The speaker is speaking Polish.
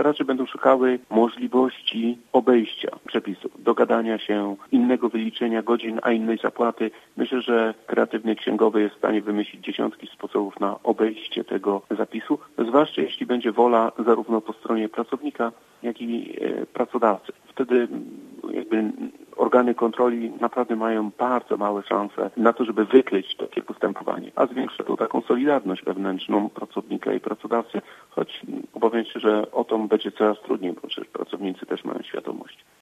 raczej będą szukały możliwości obejścia przepisów, dogadania się, innego wyliczenia godzin, a innej zapłaty. Myślę, że kreatywny księgowy jest w stanie wymyślić dziesiątki sposobów na obejście tego zapisu, zwłaszcza jeśli będzie wola zarówno po stronie pracownika, jak i pracodawcy. Wtedy jakby organy kontroli naprawdę mają bardzo małe szanse na to, żeby wykryć takie postępowanie, a zwiększa to taką solidarność wewnętrzną pracownika i pracodawcy, choć obawiam się, że o to będzie coraz trudniej, bo przecież pracownicy też mają świadomość.